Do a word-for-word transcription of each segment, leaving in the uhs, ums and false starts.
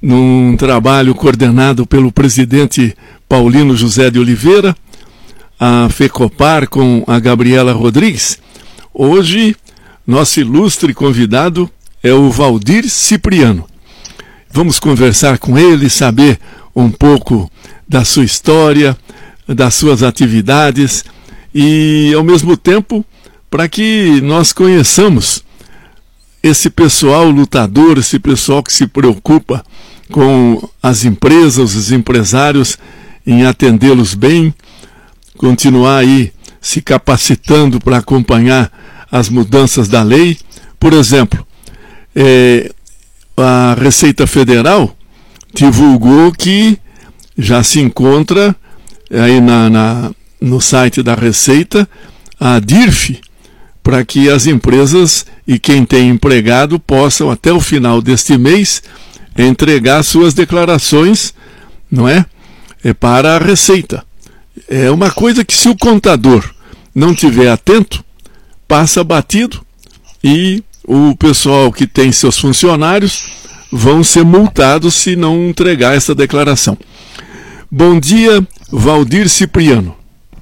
num trabalho coordenado pelo presidente Paulino José de Oliveira, a FECOPAR com a Gabriela Rodrigues. Hoje, nosso ilustre convidado é o Valdir Cipriano. Vamos conversar com ele, saber um pouco da sua história, das suas atividades e, ao mesmo tempo, para que nós conheçamos esse pessoal lutador, esse pessoal que se preocupa com as empresas, os empresários, em atendê-los bem, continuar aí se capacitando para acompanhar as mudanças da lei. Por exemplo, é, a Receita Federal divulgou que já se encontra aí na, na, no site da Receita a D I R F, para que as empresas e quem tem empregado possam, até o final deste mês, entregar suas declarações, não é? É para a Receita. É uma coisa que, se o contador não tiver atento, passa batido e o pessoal que tem seus funcionários vão ser multados se não entregar essa declaração. Bom dia, Valdir Cipriano.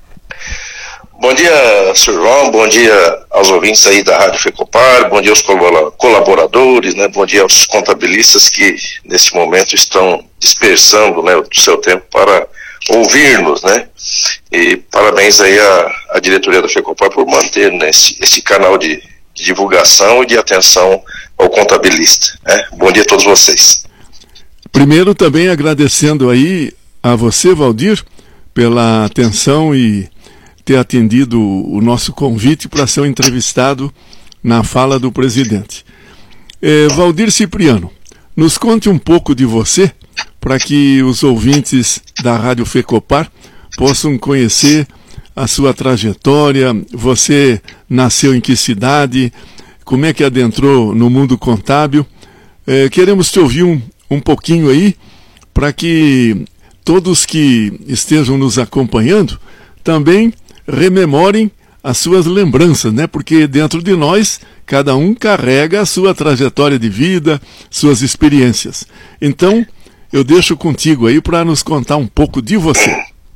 Bom dia, senhor João, bom dia aos ouvintes aí da Rádio FECOPAR, bom dia aos colaboradores, né? Bom dia aos contabilistas que nesse momento estão dispersando, né, o seu tempo para ouvir-nos, né? E parabéns aí à, à diretoria da FECOPAR por manter, né, esse, esse canal de, de divulgação e de atenção ao contabilista, né? Bom dia a todos vocês. Primeiro, também agradecendo aí a você, Valdir, pela atenção e ter atendido o nosso convite para ser um entrevistado na fala do presidente. É, Valdir Cipriano, nos conte um pouco de você, para que os ouvintes da Rádio FECOPAR possam conhecer a sua trajetória. Você nasceu em que cidade? Como é que adentrou no mundo contábil? É, queremos te ouvir um, um pouquinho aí, para que todos que estejam nos acompanhando também rememorem as suas lembranças, né? Porque dentro de nós, cada um carrega a sua trajetória de vida, suas experiências. Então, eu deixo contigo aí para nos contar um pouco de você.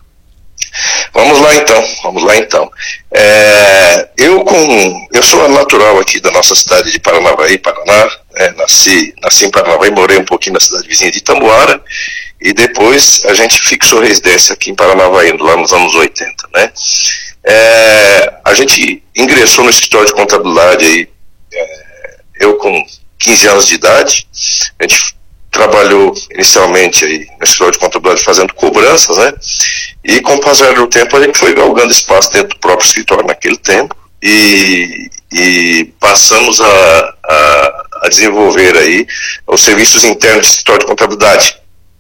Vamos lá então, vamos lá então. É, eu, com, eu sou natural aqui da nossa cidade de Paranavaí, Paraná. É, nasci, nasci em Paranavaí, morei um pouquinho na cidade vizinha de Itambuara, e depois a gente fixou residência aqui em Paranavaí, lá nos anos oitenta, né? É, a gente ingressou no escritório de contabilidade aí, é, eu com quinze anos de idade. A gente trabalhou inicialmente aí no escritório de contabilidade fazendo cobranças, né? E com o passar do tempo a gente foi galgando espaço dentro do próprio escritório naquele tempo e, e passamos a, a, a desenvolver aí os serviços internos do escritório de contabilidade.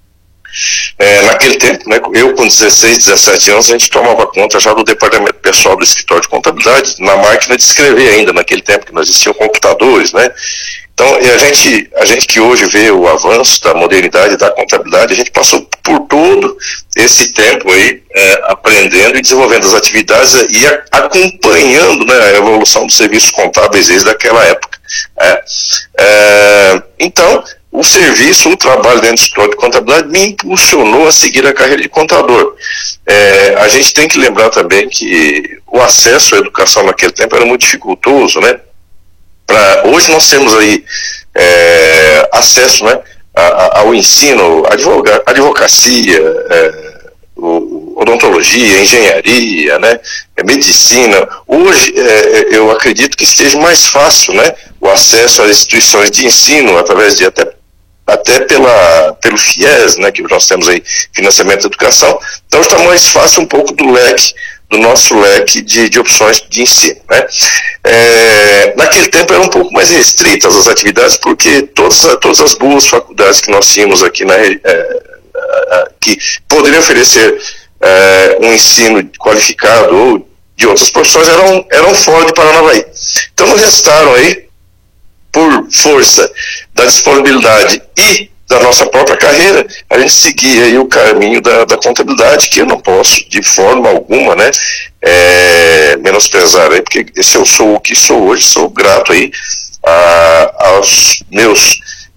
É, naquele tempo, né, eu com dezesseis, dezessete anos, a gente tomava conta já do departamento pessoal do escritório de contabilidade, na máquina de escrever ainda, naquele tempo que não existiam computadores, né? Então, e a gente, a gente que hoje vê o avanço da modernidade da contabilidade, a gente passou por todo esse tempo aí, é, aprendendo e desenvolvendo as atividades e a, acompanhando, né, a evolução dos serviços contábeis desde aquela época. É, é, então, o serviço, o trabalho dentro do escritório de contabilidade me impulsionou a seguir a carreira de contador. É, a gente tem que lembrar também que o acesso à educação naquele tempo era muito dificultoso, né? Pra, hoje nós temos aí é, acesso, né, a, a, ao ensino, advoga, advocacia, é, o, odontologia, engenharia, né, medicina. Hoje é, eu acredito que esteja mais fácil, né, o acesso às instituições de ensino através de até até pela, pelo FIES, né, que nós temos aí, financiamento da educação. Então está mais fácil um pouco do leque, do nosso leque de, de opções de ensino, né. É, naquele tempo eram um pouco mais restritas as atividades, porque todas, todas as boas faculdades que nós tínhamos aqui, na, é, é, que poderiam oferecer é, um ensino qualificado ou de outras profissões, eram, eram fora de Paranavaí. Então nos restaram aí, por força da disponibilidade e da nossa própria carreira, a gente seguia aí o caminho da, da contabilidade, que eu não posso, de forma alguma, né, é, menosprezar aí, porque se eu sou o que sou hoje, sou grato aí a, aos meus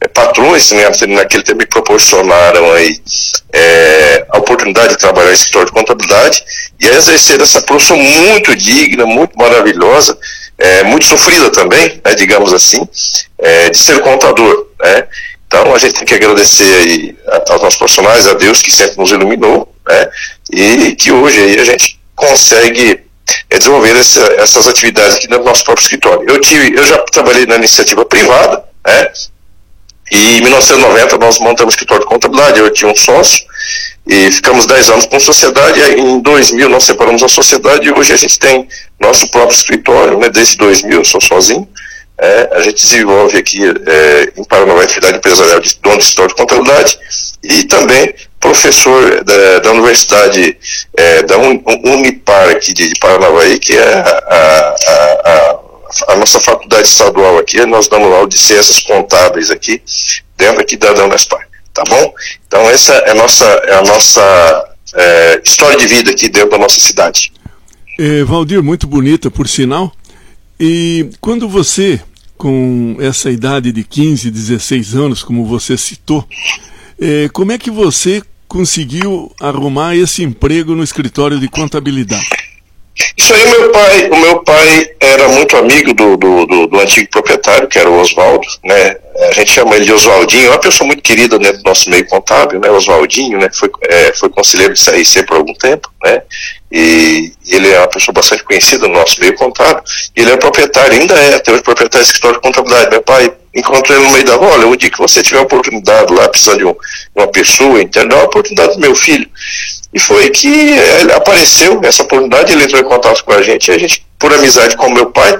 patrões, né, naquele tempo me proporcionaram aí, é, a oportunidade de trabalhar em escritório de contabilidade e exercer essa profissão muito digna, muito maravilhosa, é, muito sofrida também, né, digamos assim, é, de ser contador, né. Então a gente tem que agradecer aí aos nossos profissionais, a Deus que sempre nos iluminou, né, e que hoje aí a gente consegue desenvolver essa, essas atividades aqui no nosso próprio escritório. Eu, tive, eu já trabalhei na iniciativa privada, né, e em mil novecentos e noventa nós montamos o escritório de contabilidade, eu tinha um sócio, e ficamos dez anos com sociedade, e aí em dois mil nós separamos a sociedade, e hoje a gente tem nosso próprio escritório, né, desde dois mil eu sou sozinho. É, a gente desenvolve aqui é, em Paranavaí atividade empresarial de dono de escritório de contabilidade e também professor da, da Universidade é, da Unipar aqui de, de Paranavaí, que é a, a, a, a nossa faculdade estadual aqui. Nós damos aula de ciências contábeis aqui dentro aqui da Unespar, tá bom? Então essa é a nossa, é a nossa é, história de vida aqui dentro da nossa cidade. É, Valdir, muito bonita por sinal. E quando você, com essa idade de quinze, dezesseis anos, como você citou, eh, como é que você conseguiu arrumar esse emprego no escritório de contabilidade? Isso aí, meu pai, o meu pai era muito amigo do, do, do, do antigo proprietário, que era o Oswaldo, né? A gente chama ele de Oswaldinho, é uma pessoa muito querida dentro do nosso meio contábil, né? Oswaldinho, né? Foi, é, foi conselheiro de C R C por algum tempo, né? E ele é uma pessoa bastante conhecida no nosso meio contábil. E ele é proprietário, ainda é, até hoje proprietário do escritório de contabilidade. Meu pai encontrou ele no meio da rua: olha, o dia que você tiver oportunidade lá, precisando de, um, de uma pessoa, então dá uma oportunidade do meu filho. E foi que ele apareceu essa oportunidade, ele entrou em contato com a gente, e a gente, por amizade com meu pai,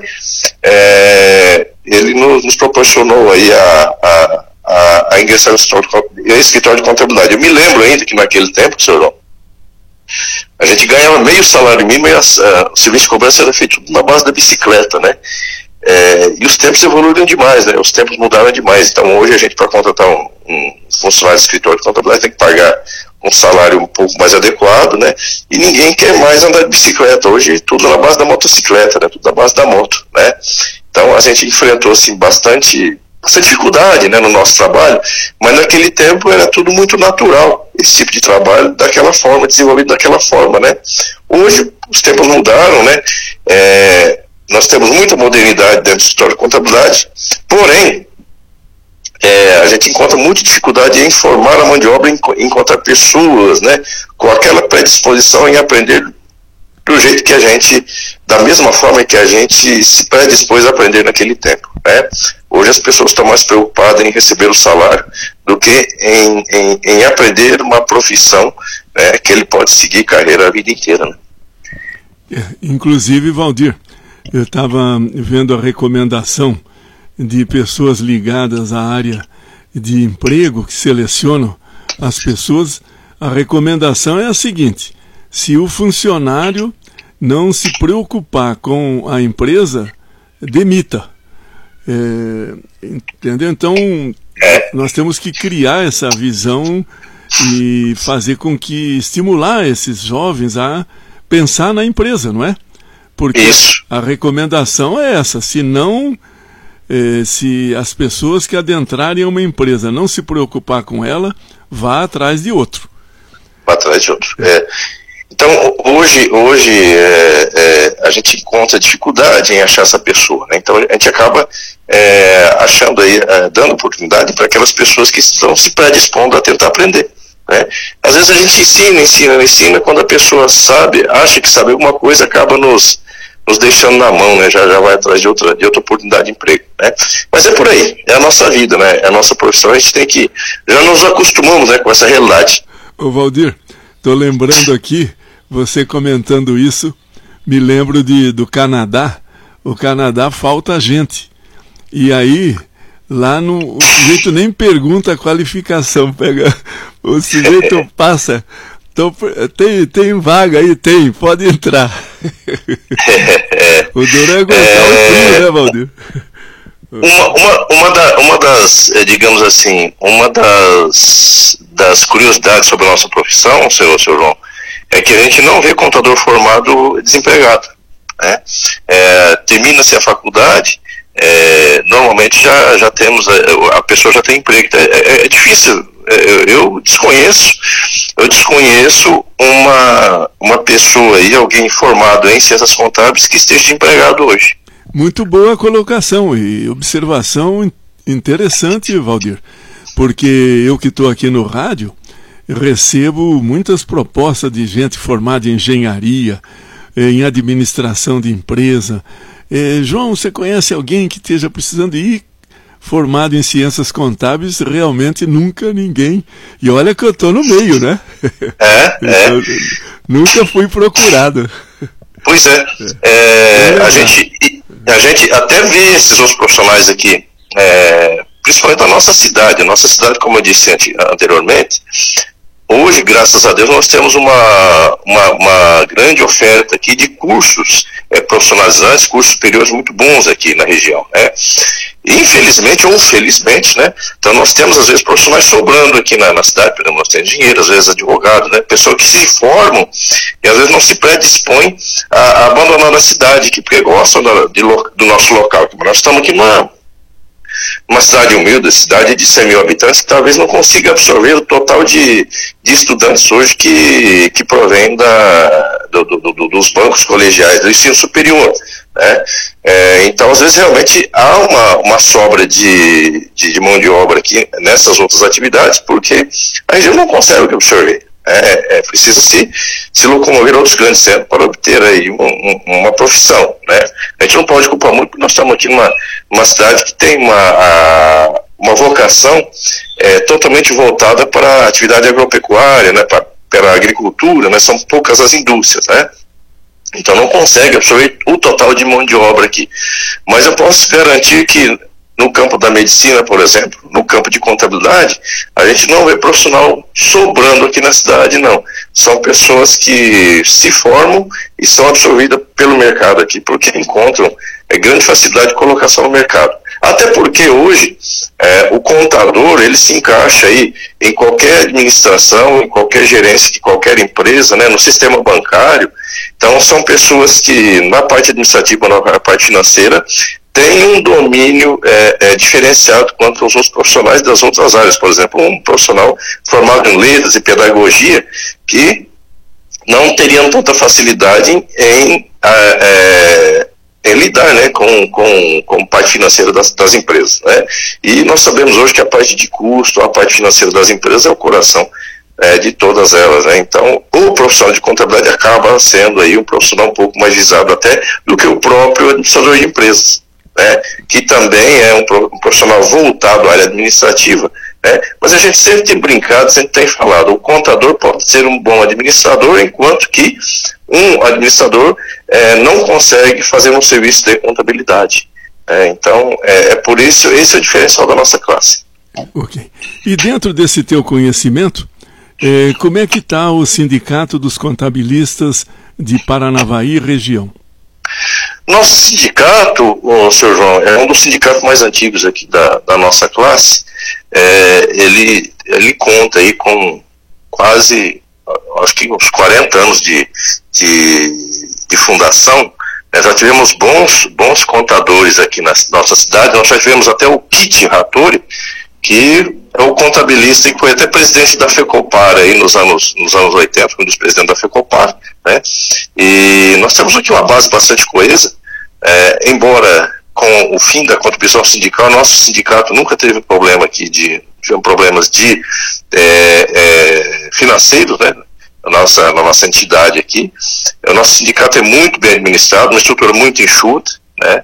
é, ele nos, nos proporcionou aí a, a, a, a ingressar no escritório de, escritório de contabilidade. Eu me lembro ainda que naquele tempo, senhor João, a gente ganhava meio salário mínimo e a, a, o serviço de cobrança era feito na base da bicicleta, né? É, e os tempos evoluíram demais, né? Os tempos mudaram demais. Então hoje a gente, para contratar um, um funcionário de escritório de contabilidade, tem que pagar um salário um pouco mais adequado, né? E ninguém quer mais andar de bicicleta. Hoje tudo na base da motocicleta, né? Tudo na base da moto, né? Então a gente enfrentou assim bastante essa dificuldade, né, no nosso trabalho, mas naquele tempo era tudo muito natural, esse tipo de trabalho daquela forma, desenvolvido daquela forma, né? Hoje os tempos mudaram, né? É, nós temos muita modernidade dentro do escritório de contabilidade, porém é, a gente encontra muita dificuldade em formar a mão de obra, em encontrar pessoas, né, com aquela predisposição em aprender do jeito que a gente, da mesma forma que a gente se predispôs a aprender naquele tempo, né? Hoje as pessoas estão mais preocupadas em receber o salário do que em, em, em aprender uma profissão, né, que ele pode seguir carreira a vida inteira, né? É, inclusive, Valdir, eu estava vendo a recomendação de pessoas ligadas à área de emprego que selecionam as pessoas. A recomendação é a seguinte: se o funcionário não se preocupar com a empresa, demita. É, entendeu? Então, nós temos que criar essa visão e fazer com que, estimular esses jovens a pensar na empresa, não é? Porque Isso. a recomendação é essa: se não, eh, se as pessoas que adentrarem uma empresa não se preocupar com ela, vá atrás de outro. Vá atrás de outro. É. Então, hoje, hoje é, é, a gente encontra dificuldade em achar essa pessoa, né? Então, a gente acaba é, achando aí, é, dando oportunidade para aquelas pessoas que estão se predispondo a tentar aprender, né? Às vezes a gente ensina, ensina, ensina, quando a pessoa sabe, acha que sabe alguma coisa, acaba nos, nos deixando na mão, né? Já, já vai atrás de outra, de outra oportunidade de emprego, né? Mas é por aí, é a nossa vida, né? É a nossa profissão, a gente tem que, já nos acostumamos, né, com essa realidade. Ô Valdir, estou lembrando aqui, você comentando isso, me lembro de, do Canadá. O Canadá falta gente. E aí, lá no, o sujeito nem pergunta a qualificação, pega, o sujeito passa, então, tem, tem vaga aí, tem, pode entrar. O duro é aguentar é... o frio, né, Valdir? Uma, uma, uma, da, uma das, digamos assim, uma das, das curiosidades sobre a nossa profissão, senhor, senhor João, é que a gente não vê contador formado desempregado, né? É, termina-se a faculdade, é, normalmente já, já temos, a, a pessoa já tem emprego. É, é, é difícil, é, eu desconheço, eu desconheço uma, uma pessoa aí, alguém formado em ciências contábeis que esteja empregado hoje. Muito boa colocação e observação interessante, Valdir, porque eu que estou aqui no rádio, recebo muitas propostas de gente formada em engenharia, em administração de empresa. Eh, João, você conhece alguém que esteja precisando ir formado em ciências contábeis? Realmente nunca ninguém. E olha que eu estou no meio, né? É, é. Eu, nunca fui procurado. Pois é. é, é a, gente, a gente até vê esses outros profissionais aqui, é, principalmente da nossa cidade. A nossa cidade, como eu disse anteriormente, hoje, graças a Deus, nós temos uma, uma, uma grande oferta aqui de cursos é, profissionalizantes, cursos superiores muito bons aqui na região, né? Infelizmente ou felizmente, né? Então nós temos às vezes profissionais sobrando aqui na, na cidade, por exemplo, nós temos engenheiros, às vezes advogados, né? Pessoas que se formam e às vezes não se predispõem a, a abandonar a cidade, que, porque gostam da, de, do nosso local. Nós estamos aqui numa uma cidade humilde, cidade de cem mil habitantes, que talvez não consiga absorver o total de, de estudantes hoje que, que provém da, do, do, do, dos bancos colegiais do ensino superior, né? É, então, às vezes, realmente há uma, uma sobra de, de, de mão de obra aqui nessas outras atividades, porque a região não consegue absorver. É, é preciso se, se locomover a outros grandes centros para obter aí uma, uma profissão, né? A gente não pode culpar muito, porque nós estamos aqui numa uma cidade que tem uma, a, uma vocação é, totalmente voltada para a atividade agropecuária, né? Para, para a agricultura, né? São poucas as indústrias, né? Então não consegue absorver o total de mão de obra aqui. Mas eu posso garantir que no campo da medicina, por exemplo, no campo de contabilidade, a gente não vê profissional sobrando aqui na cidade, não. São pessoas que se formam e são absorvidas pelo mercado aqui, porque encontram é, grande facilidade de colocação no mercado. Até porque hoje é, o contador, ele se encaixa aí em qualquer administração, em qualquer gerência de qualquer empresa, né, no sistema bancário. Então são pessoas que na parte administrativa, na parte financeira, tem um domínio é, é, diferenciado quanto aos outros profissionais das outras áreas. Por exemplo, um profissional formado em letras e pedagogia que não teriam tanta facilidade em, em, é, em lidar, né, com, com, com a parte financeira das, das empresas, né? E nós sabemos hoje que a parte de custo, a parte financeira das empresas é o coração é, de todas elas, né? Então, o profissional de contabilidade acaba sendo aí um profissional um pouco mais visado até do que o próprio administrador de empresas, né, que também é um profissional voltado à área administrativa, né, mas a gente sempre tem brincado, sempre tem falado, o contador pode ser um bom administrador, enquanto que um administrador é, não consegue fazer um serviço de contabilidade. É, então, é, é por isso, esse é o diferencial da nossa classe. Ok. E dentro desse teu conhecimento, é, como é que está o Sindicato dos Contabilistas de Paranavaí região? Nosso sindicato, o senhor João, é um dos sindicatos mais antigos aqui da, da nossa classe. É, ele, ele conta aí com quase, acho que uns quarenta anos de, de, de fundação. Nós já tivemos bons, bons contadores aqui na nossa cidade. Nós já tivemos até o Kit Rattori, que é o contabilista e foi até presidente da FECOPAR aí nos anos, nos anos oitenta, foi um dos presidentes da FECOPAR, né? E nós temos aqui uma base bastante coesa, é, embora com o fim da contribuição sindical, nosso sindicato nunca teve problema aqui de, tivemos problemas de é, é, financeiros, né? Na nossa, na nossa entidade aqui. O nosso sindicato é muito bem administrado, uma estrutura muito enxuta, né?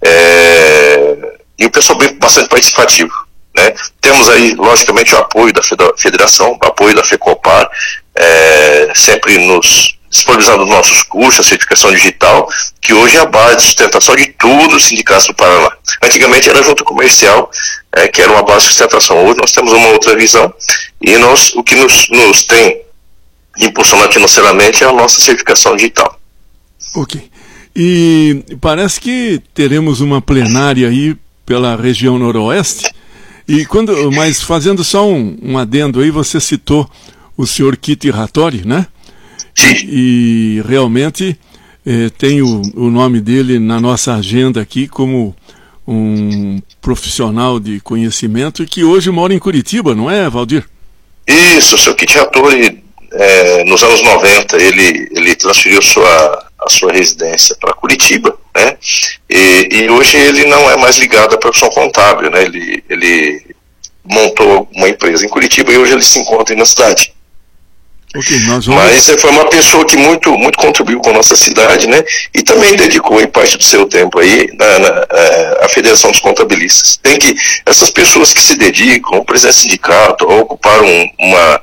É, e o pessoal bem, bastante participativo, né? Temos aí, logicamente, o apoio da federação, o apoio da FECOPAR, é, sempre nos disponibilizando os nossos cursos, a certificação digital, que hoje é a base de sustentação de tudo o Sindicato do Paraná. Antigamente era a junta comercial, é, que era uma base de sustentação. Hoje nós temos uma outra visão, e nós, o que nos, nos tem impulsionado financeiramente é a nossa certificação digital. Ok. E parece que teremos uma plenária aí pela região noroeste. E quando, mas fazendo só um, um adendo aí, você citou o senhor Kit Rattori, né? E, e realmente eh, tem o, o nome dele na nossa agenda aqui como, um profissional de conhecimento e que hoje mora em Curitiba, não é, Valdir? Isso, o seu Kit Rattori, é, nos anos noventa, ele, ele transferiu sua, a sua residência para Curitiba, né? E, e hoje ele não é mais ligado à profissão contábil, né? Ele, ele montou uma empresa em Curitiba e hoje ele se encontra na cidade. Okay, nós vamos... Mas foi uma pessoa que muito, muito contribuiu com a nossa cidade, né? E também dedicou aí, parte do seu tempo aí na, na, à Federação dos Contabilistas. Tem que, essas pessoas que se dedicam, o presidente do sindicato, ou ocuparam uma,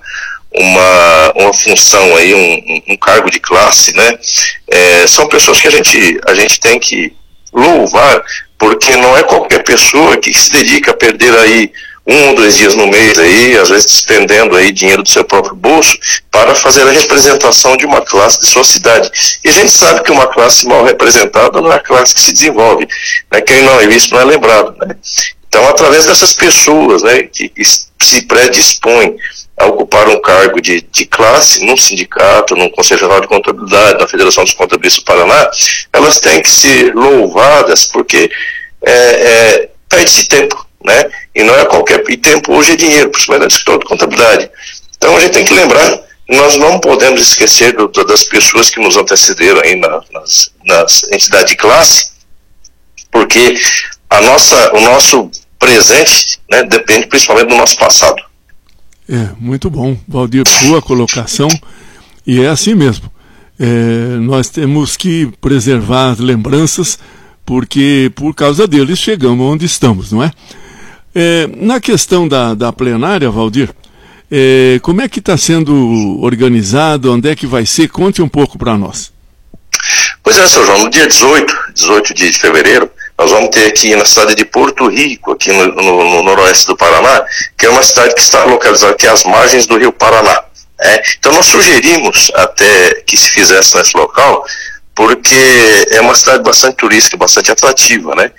uma, uma função aí, um, um cargo de classe, né? É, são pessoas que a gente, a gente tem que louvar, porque não é qualquer pessoa que se dedica a perder aí um ou dois dias no mês aí, às vezes despendendo aí dinheiro do seu próprio bolso para fazer a representação de uma classe de sua cidade. E a gente sabe que uma classe mal representada não é a classe que se desenvolve, né? Quem não é visto não é lembrado, né? Então, através dessas pessoas, né, que, que se predispõem a ocupar um cargo de, de classe num sindicato, num Conselho Geral de Contabilidade, na Federação dos Contabilistas do Paraná, elas têm que ser louvadas porque é, é, perde-se tempo, né? E não é qualquer e tempo hoje é dinheiro, principalmente no escritório de contabilidade. Então a gente tem que lembrar, nós não podemos esquecer do, das pessoas que nos antecederam aí na, nas, nas entidades de classe, porque a nossa, o nosso presente, né, depende principalmente do nosso passado. É, muito bom, Valdir, boa colocação, e é assim mesmo. É, nós temos que preservar as lembranças, porque por causa deles chegamos onde estamos, não é? É, na questão da, da plenária, Valdir, é, como é que está sendo organizado, onde é que vai ser? Conte um pouco para nós. Pois é, seu João, no dia dezoito, dezoito de fevereiro, nós vamos ter aqui na cidade de Porto Rico, aqui no, no, no noroeste do Paraná, que é uma cidade que está localizada aqui às margens do Rio Paraná. É, então nós sugerimos até que se fizesse nesse local, porque é uma cidade bastante turística, bastante atrativa, né?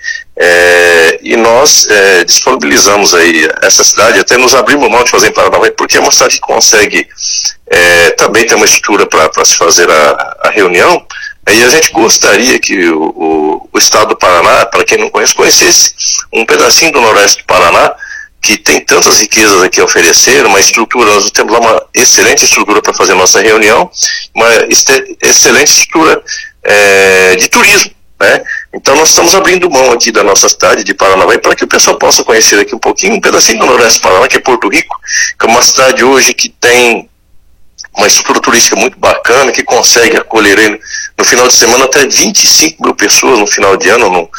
É, e nós é, disponibilizamos aí essa cidade, até nos abrimos mão de fazer em Paranavaí, porque é uma cidade que consegue é, também ter uma estrutura para se fazer a, a reunião, e a gente gostaria que o, o, o estado do Paraná, para quem não conhece, conhecesse um pedacinho do noroeste do Paraná, que tem tantas riquezas aqui a oferecer, uma estrutura, nós temos lá uma excelente estrutura para fazer nossa reunião, uma este, excelente estrutura é, de turismo, né? Então nós estamos abrindo mão aqui da nossa cidade de Paranavaí para que o pessoal possa conhecer aqui um pouquinho, um pedacinho do noroeste do Paraná, que é Porto Rico, que é uma cidade hoje que tem uma estrutura turística muito bacana, que consegue acolher ele no final de semana até vinte e cinco mil pessoas no final de ano, num,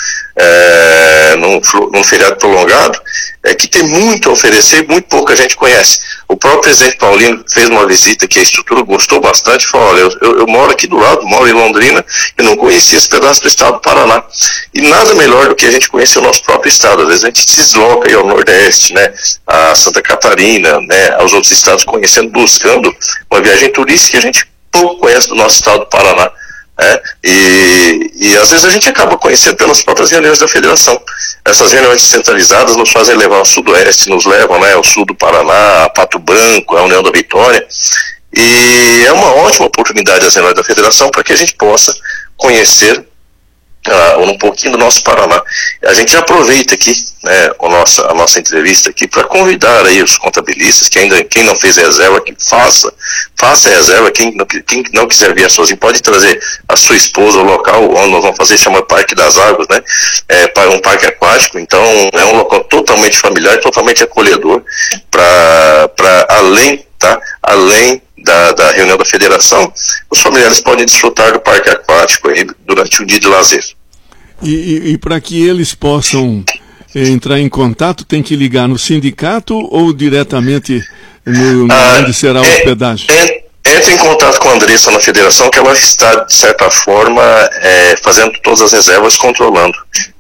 é, num, num feriado prolongado, é, que tem muito a oferecer e muito pouca gente conhece. O próprio presidente Paulino fez uma visita aqui à estrutura, gostou bastante, falou, olha, eu, eu, eu moro aqui do lado, moro em Londrina, e não conhecia esse pedaço do estado do Paraná. E nada melhor do que a gente conhecer o nosso próprio estado. Às vezes a gente se desloca aí ao Nordeste, né, a Santa Catarina, né, aos outros estados, conhecendo, buscando uma viagem turística que a gente pouco conhece do nosso estado do Paraná. É, e, e às vezes a gente acaba conhecendo pelas próprias reuniões da federação. Essas reuniões descentralizadas nos fazem levar ao sudoeste, nos levam, né, ao sul do Paraná, a Pato Branco, a União da Vitória, e é uma ótima oportunidade as reuniões da federação para que a gente possa conhecer Uh, um pouquinho do nosso Paraná. A gente já aproveita aqui, né, a nossa, a nossa entrevista aqui para convidar aí os contabilistas, que ainda, quem não fez reserva, que faça, faça reserva, quem não, quem não quiser vir sozinho, pode trazer a sua esposa ao local onde nós vamos fazer, chama Parque das Águas, né, é para um parque aquático, então é um local totalmente familiar, totalmente acolhedor, para para além, tá, além Da, da reunião da federação, os familiares podem desfrutar do parque aquático aí durante o dia de lazer. E, e, e para que eles possam eh, entrar em contato, tem que ligar no sindicato ou diretamente no, no ah, onde será a hospedagem? É, é, entre em contato com a Andressa na federação, que ela está, de certa forma, é, fazendo todas as reservas, controlando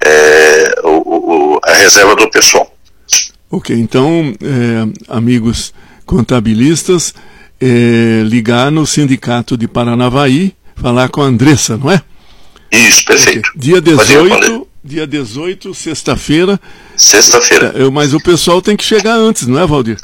é, o, o, a reserva do pessoal. Ok, então, é, amigos contabilistas, É, ligar no sindicato de Paranavaí, falar com a Andressa, não é? Isso, perfeito. Okay. Dia dezoito, dia dezoito, sexta-feira. Sexta-feira. É, mas o pessoal tem que chegar antes, não é, Valdir?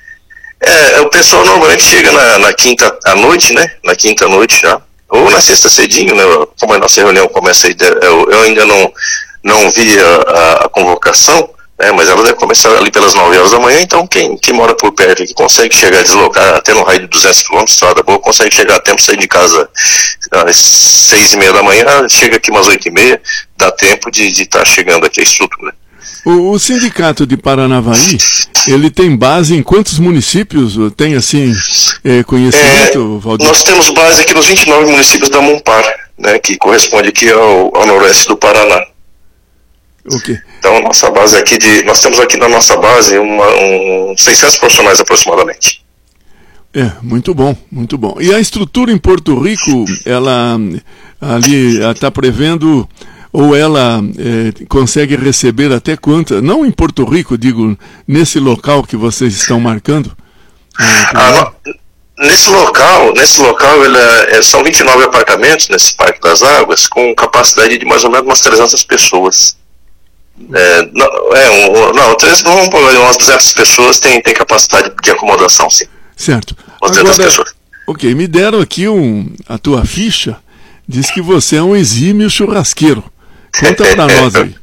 É, o pessoal normalmente chega na, na quinta à noite, né? Na quinta à noite já. Ou na sexta cedinho, né? Como a nossa reunião começa aí, eu, eu ainda não, não vi a, a, a convocação, né, mas ela deve começar ali pelas nove horas da manhã, então quem, quem mora por perto aqui consegue chegar, deslocar até no raio de duzentos quilômetros, estrada boa, consegue chegar a tempo, sair de casa às seis e meia da manhã, chega aqui umas oito e meia, dá tempo de estar tá chegando aqui a estrutura. O, o Sindicato de Paranavaí, ele tem base em quantos municípios? Tem, assim, é, conhecimento, é, Valdir? Nós temos base aqui nos vinte e nove municípios da Monpar, né, que corresponde aqui ao, ao noroeste do Paraná. Okay. Então, nossa base aqui de, nós temos aqui na nossa base uma, um, seiscentos profissionais aproximadamente. É, muito bom, muito bom. E a estrutura em Porto Rico, ela ali está prevendo, ou ela é, consegue receber até quanto? Não em Porto Rico, digo, nesse local que vocês estão marcando? Ah, nesse local, nesse local ele é, são vinte e nove apartamentos nesse Parque das Águas, com capacidade de mais ou menos umas trezentas pessoas. É, não, é, um, não, umas duzentas pessoas tem, tem capacidade de acomodação, sim. Certo. Agora, ok, me deram aqui um, a tua ficha, diz que você é um exímio churrasqueiro. Conta pra nós aí.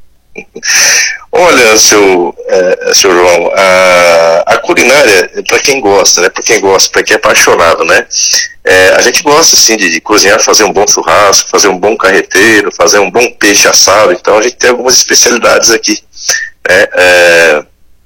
Olha, seu, é, seu João, a, a culinária é para quem gosta, né? Para quem gosta, para quem é apaixonado, né? É, a gente gosta, sim, de, de cozinhar, fazer um bom churrasco, fazer um bom carreteiro, fazer um bom peixe assado. Então a gente tem algumas especialidades aqui. Né? É,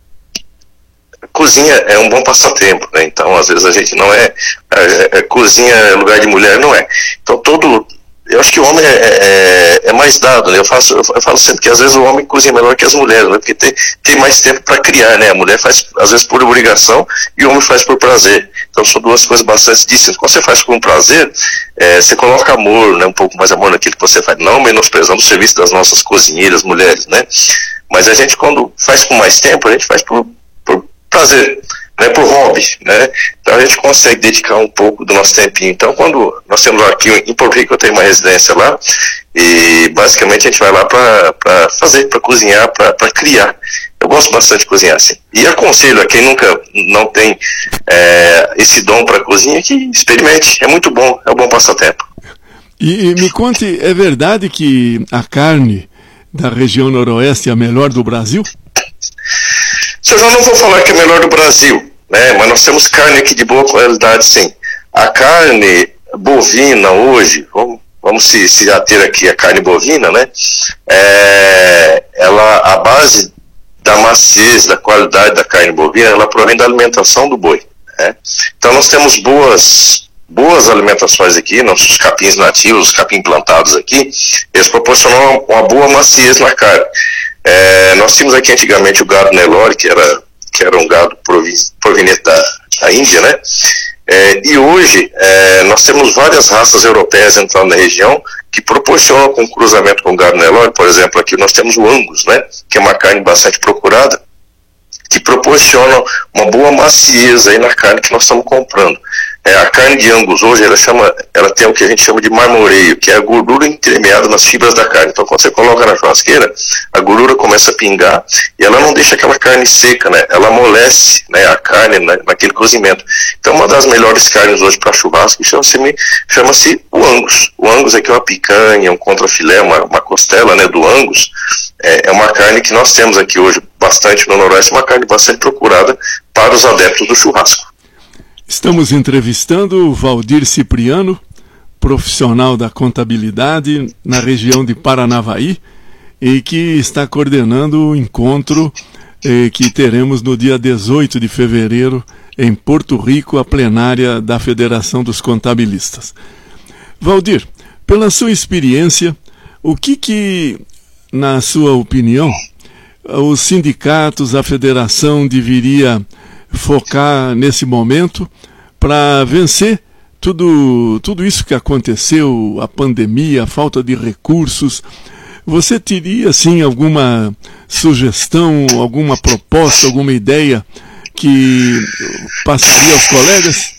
cozinha é um bom passatempo, né? Então às vezes a gente não é, é, é cozinha é lugar de mulher, não é. Então todo eu acho que o homem é, é, é mais dado, né? Eu, faço, eu falo sempre que às vezes o homem cozinha melhor que as mulheres, né? Porque tem, tem mais tempo para criar, né? A mulher faz às vezes por obrigação e o homem faz por prazer. Então são duas coisas bastante distintas. Quando você faz por prazer, é, você coloca amor, né? Um pouco mais amor naquilo que você faz, não menosprezando o serviço das nossas cozinheiras, mulheres, né? Mas a gente, quando faz com mais tempo, a gente faz por, por prazer, né, por hobby, né? Então a gente consegue dedicar um pouco do nosso tempinho. Então quando nós temos aqui em Porto Rico, eu tenho uma residência lá e basicamente a gente vai lá para fazer, para cozinhar, para criar. Eu gosto bastante de cozinhar, assim. E aconselho a quem nunca não tem é, esse dom para cozinha que experimente. É muito bom, é um bom passatempo. E, e me conte, é verdade que a carne da região noroeste é a melhor do Brasil? Eu já não vou falar que é a melhor do Brasil, né? Mas nós temos carne aqui de boa qualidade, sim. A carne bovina hoje, vamos, vamos se, se ater aqui a carne bovina, né? É, ela, a base da maciez, da qualidade da carne bovina, ela provém da alimentação do boi, né? Então nós temos boas, boas alimentações aqui, nossos capins nativos, os capim plantados aqui, eles proporcionam uma boa maciez na carne. É, nós tínhamos aqui antigamente o gado Nelore, que era, que era um gado proveniente da, da Índia, né? É, e hoje é, nós temos várias raças europeias entrando na região que proporcionam com cruzamento com o gado Nelore. Por exemplo, aqui nós temos o Angus, né? Que é uma carne bastante procurada, que proporciona uma boa maciez aí na carne que nós estamos comprando. É, a carne de Angus hoje, ela, chama, ela tem o que a gente chama de marmoreio, que é a gordura entremeada nas fibras da carne. Então, quando você coloca na churrasqueira, a gordura começa a pingar e ela não deixa aquela carne seca, né? Ela amolece, né, a carne na, naquele cozimento. Então, uma das melhores carnes hoje para churrasco chama-se chama-se o Angus. O Angus aqui é uma picanha, um contrafilé, uma, uma costela, né, do Angus. É, é uma carne que nós temos aqui hoje bastante no Noroeste, uma carne bastante procurada para os adeptos do churrasco. Estamos entrevistando o Valdir Cipriano, profissional da contabilidade na região de Paranavaí, e que está coordenando o encontro eh, que teremos no dia dezoito de fevereiro em Porto Rico, a plenária da Federação dos Contabilistas. Valdir, pela sua experiência, o que que, na sua opinião, os sindicatos, a federação deveria focar nesse momento para vencer tudo, tudo isso que aconteceu, a pandemia, a falta de recursos? Você teria, assim, alguma sugestão, alguma proposta, alguma ideia que passaria aos colegas?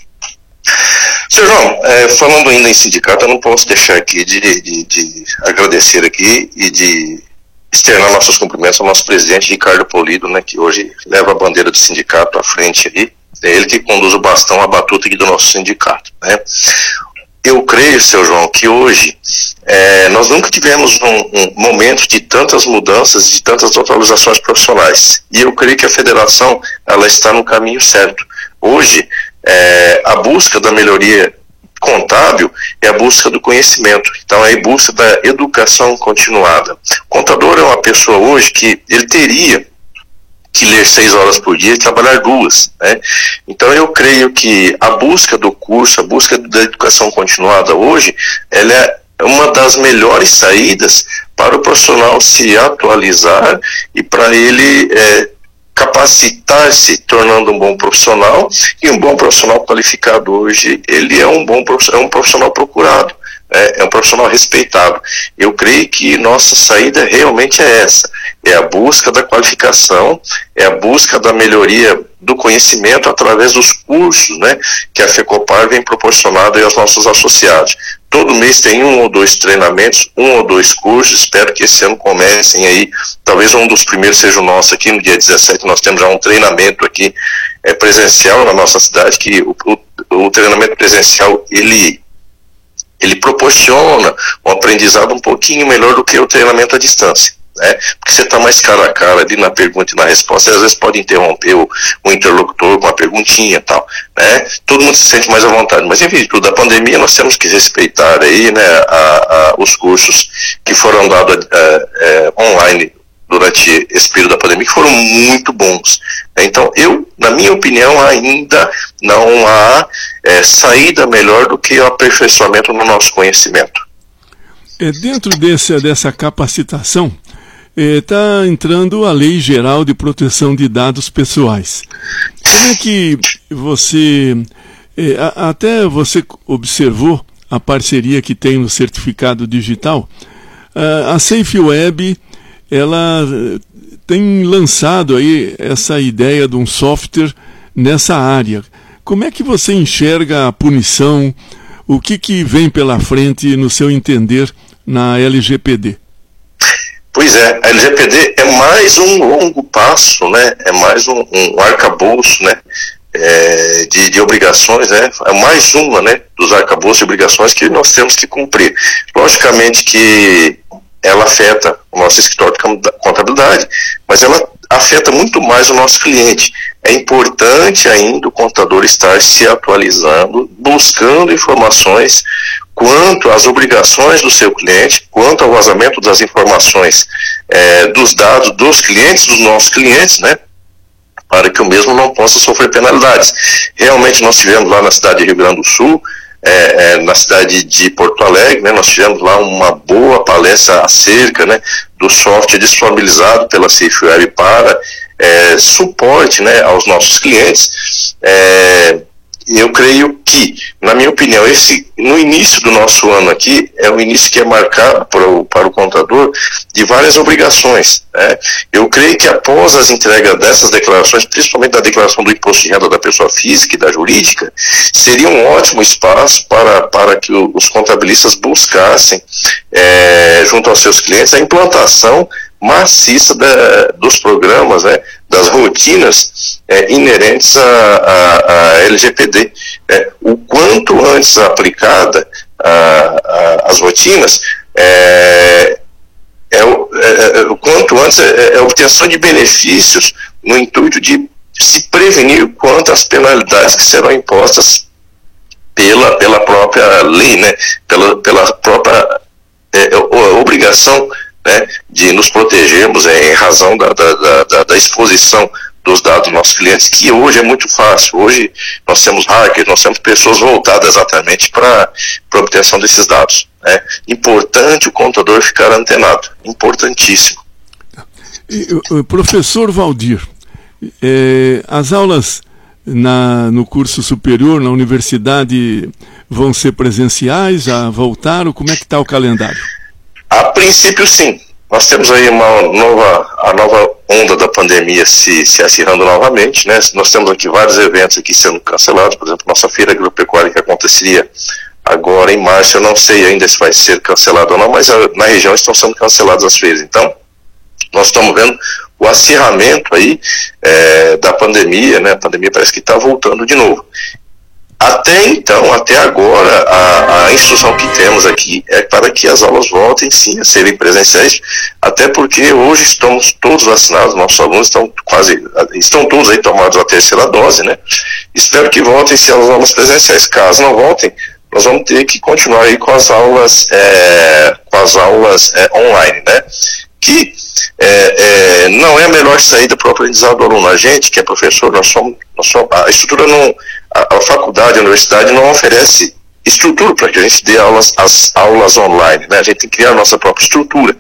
Senhor João, é, falando ainda em sindicato, eu não posso deixar aqui de, de, de agradecer aqui e de externar nossos cumprimentos ao nosso presidente Ricardo Polido, né, que hoje leva a bandeira do sindicato à frente ali. É ele que conduz o bastão, a batuta aqui do nosso sindicato, né? Eu creio, seu João, que hoje É, nós nunca tivemos um, um momento de tantas mudanças, de tantas atualizações profissionais. E eu creio que a federação ela está no caminho certo. Hoje, é, a busca da melhoria contábil é a busca do conhecimento. Então, é a busca da educação continuada. O contador é uma pessoa hoje que ele teria que ler seis horas por dia e trabalhar duas, né? Então eu creio que a busca do curso, a busca da educação continuada hoje, ela é uma das melhores saídas para o profissional se atualizar e para ele é, capacitar-se, tornando um bom profissional, e um bom profissional qualificado hoje, ele é um bom profissional, é um profissional procurado. É, é um profissional respeitado. Eu creio que nossa saída realmente é essa, é a busca da qualificação, é a busca da melhoria do conhecimento através dos cursos, né, que a FECOPAR vem proporcionando aí aos nossos associados. Todo mês tem um ou dois treinamentos, um ou dois cursos, espero que esse ano comecem aí, talvez um dos primeiros seja o nosso aqui, no dia dezessete nós temos já um treinamento aqui é, presencial na nossa cidade, que o, o, o treinamento presencial, ele ele proporciona um aprendizado um pouquinho melhor do que o treinamento à distância, né? Porque você está mais cara a cara ali na pergunta e na resposta, e às vezes pode interromper o, o interlocutor com uma perguntinha e tal, né? Todo mundo se sente mais à vontade, mas em vez de tudo, a pandemia nós temos que respeitar aí, né, a, a, os cursos que foram dados a, a, online durante esse período da pandemia, que foram muito bons. Então, eu, na minha opinião, ainda não há é, saída melhor do que o aperfeiçoamento no nosso conhecimento. É, dentro desse, dessa capacitação, está é, entrando a Lei Geral de Proteção de Dados Pessoais. Como é que você, é, a, até você observou a parceria que tem no certificado digital? A, a SafeWeb, ela tem lançado aí essa ideia de um software nessa área. Como é que você enxerga a punição? O que, que vem pela frente, no seu entender, na L G P D? Pois é, a L G P D é mais um longo passo, né? É mais um, um arcabouço, né? É, de, de obrigações, né? É mais uma, né, dos arcabouços de obrigações que nós temos que cumprir. Logicamente que ela afeta o nosso escritório de contabilidade, mas ela afeta muito mais o nosso cliente. É importante ainda o contador estar se atualizando, buscando informações quanto às obrigações do seu cliente, quanto ao vazamento das informações é, dos dados dos clientes, dos nossos clientes, né, para que o mesmo não possa sofrer penalidades. Realmente nós tivemos lá na cidade de Rio Grande do Sul, É, é, na cidade de Porto Alegre, né, nós tivemos lá uma boa palestra acerca, né, do software disponibilizado pela SafeWeb para é, suporte, né, aos nossos clientes. É, eu creio que, na minha opinião, esse, no início do nosso ano aqui, é um início que é marcado para o, para o contador de várias obrigações, né? Eu creio que após as entregas dessas declarações, principalmente da declaração do imposto de renda da pessoa física e da jurídica, seria um ótimo espaço para, para que o, os contabilistas buscassem, é, junto aos seus clientes, a implantação maciça da, dos programas, né, das rotinas é, inerentes à L G P D. É, o quanto antes aplicada a, a, as rotinas, é, é, é, é, o quanto antes é, é a obtenção de benefícios no intuito de se prevenir quanto às penalidades que serão impostas pela, pela própria lei, né, pela, pela própria é, obrigação, né, de nos protegermos é, em razão da, da, da, da exposição dos dados dos nossos clientes, que hoje é muito fácil. Hoje nós temos hackers, nós temos pessoas voltadas exatamente para a obtenção desses dados, né. Importante o contador ficar antenado, importantíssimo. E, professor Valdir, é, as aulas na, no curso superior, na universidade, vão ser presenciais, já voltaram? Como é que está o calendário? A princípio, sim. Nós temos aí uma nova, a nova onda da pandemia se, se acirrando novamente, né? Nós temos aqui vários eventos aqui sendo cancelados, por exemplo, nossa feira agropecuária que aconteceria agora em março, eu não sei ainda se vai ser cancelado ou não, mas a, na região estão sendo canceladas as feiras. Então, nós estamos vendo o acirramento aí é, da pandemia, né? A pandemia parece que está voltando de novo. até então, até agora, a, a instrução que temos aqui é para que as aulas voltem sim a serem presenciais, até porque hoje estamos todos vacinados, nossos alunos estão quase, estão todos aí tomados a terceira dose, né? Espero que voltem sim as aulas presenciais. Caso não voltem, nós vamos ter que continuar aí com as aulas, é, com as aulas é, online, né? Que é, é, não é a melhor saída para o aprendizado do aluno. A gente, que é professor, nós somos, nós somos a estrutura não, a, a faculdade, a universidade não oferece estrutura para que a gente dê aulas, as aulas online, né? A gente tem que criar a nossa própria estrutura.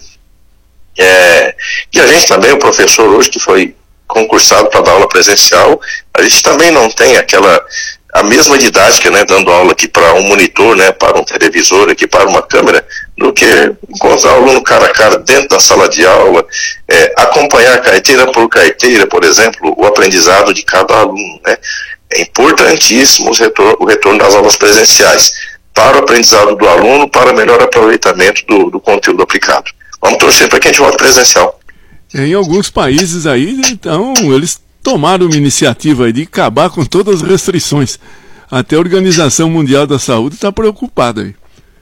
É, e a gente também, o professor hoje que foi concursado para dar aula presencial, a gente também não tem aquela, a mesma didática, né, dando aula aqui para um monitor, né, para um televisor, aqui para uma câmera, do que encontrar o aluno cara a cara dentro da sala de aula, é, acompanhar carteira por carteira, por exemplo, o aprendizado de cada aluno, né? É importantíssimo o retorno, o retorno das aulas presenciais para o aprendizado do aluno, para melhor aproveitamento do, do conteúdo aplicado. Vamos torcer para que a gente volte presencial. Em alguns países aí, então, eles tomaram uma iniciativa aí de acabar com todas as restrições. Até a Organização Mundial da Saúde está preocupada aí.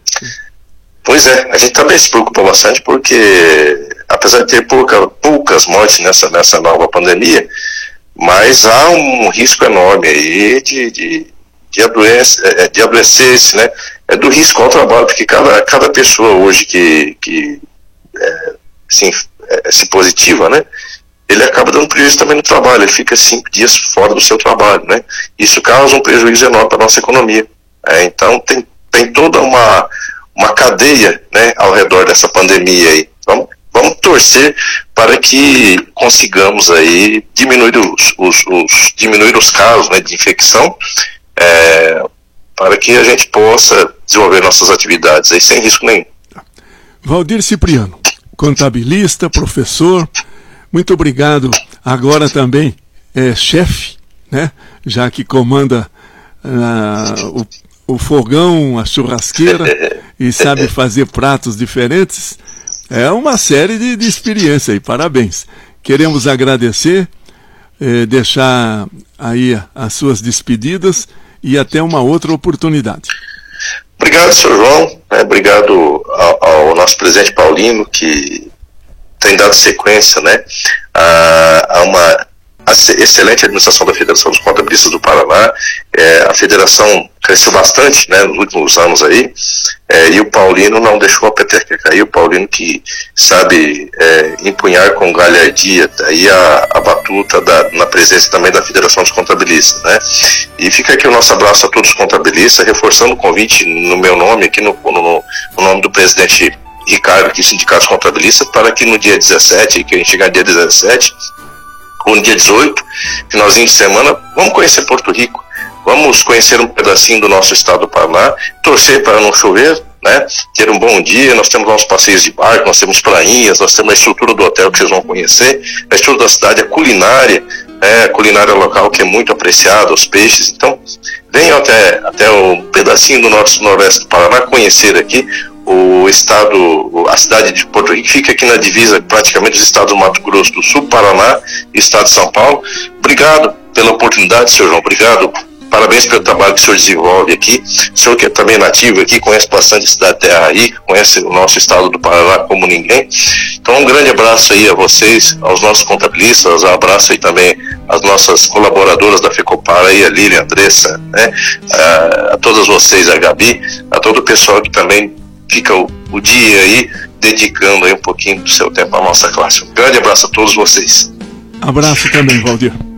Pois é, a gente também se preocupa bastante porque, apesar de ter pouca, poucas mortes nessa, nessa nova pandemia, mas há um risco enorme aí de, de, de, adoecer, de adoecer-se, né? É do risco ao trabalho, porque cada, cada pessoa hoje que, que é, sim, é, se positiva, né? Ele acaba dando prejuízo também no trabalho, ele fica cinco dias fora do seu trabalho, né? Isso causa um prejuízo enorme para a nossa economia. É, então tem, tem toda uma, uma cadeia, né, ao redor dessa pandemia aí. Vamos, vamos torcer para que consigamos aí diminuir os, os, os, diminuir os casos, né, de infecção, é, para que a gente possa desenvolver nossas atividades aí sem risco nenhum. Valdir Cipriano, contabilista, professor, muito obrigado. Agora também é chefe, né? Já que comanda uh, o, o fogão, a churrasqueira e sabe fazer pratos diferentes. É uma série de, de experiência aí, parabéns. Queremos agradecer, eh, deixar aí as suas despedidas e até uma outra oportunidade. Obrigado, senhor João. É, obrigado ao, ao nosso presidente Paulino, que tem dado sequência, né, a, a uma a excelente administração da Federação dos Contabilistas do Paraná. É, a federação cresceu bastante, né, nos últimos anos aí, é, e o Paulino não deixou a peteca cair. O Paulino que sabe é, empunhar com galhardia aí a, a batuta da, na presença também da Federação dos Contabilistas, né. E fica aqui o nosso abraço a todos os contabilistas, reforçando o convite no meu nome, aqui no, no, no nome do presidente Ricardo, aqui, Sindicato Contabilista, para que no dia dezessete, que a gente chegar no dia dezessete, ou no dia dezoito, finalzinho de semana, vamos conhecer Porto Rico, vamos conhecer um pedacinho do nosso estado do Paraná, torcer para não chover, né, ter um bom dia. Nós temos nossos passeios de barco, nós temos prainhas, nós temos a estrutura do hotel que vocês vão conhecer, a estrutura da cidade, a culinária, né, a culinária local que é muito apreciada, os peixes. Então, venham até, até um pedacinho do nosso noroeste do Paraná conhecer aqui o estado, a cidade de Porto Rico, fica aqui na divisa praticamente dos estados do Mato Grosso do Sul, Paraná e estado de São Paulo. Obrigado pela oportunidade, senhor João, obrigado, parabéns pelo trabalho que o senhor desenvolve aqui. O senhor que é também nativo aqui, conhece bastante a cidade de Terra aí, conhece o nosso estado do Paraná como ninguém. Então um grande abraço aí a vocês, aos nossos contabilistas, um abraço aí também às nossas colaboradoras da FECOPAR aí, a Lília, a Andressa, né, a, a todas vocês, a Gabi, a todo o pessoal que também fica o, o dia aí dedicando aí um pouquinho do seu tempo à nossa classe. Um grande abraço a todos vocês. Abraço também, Valdir.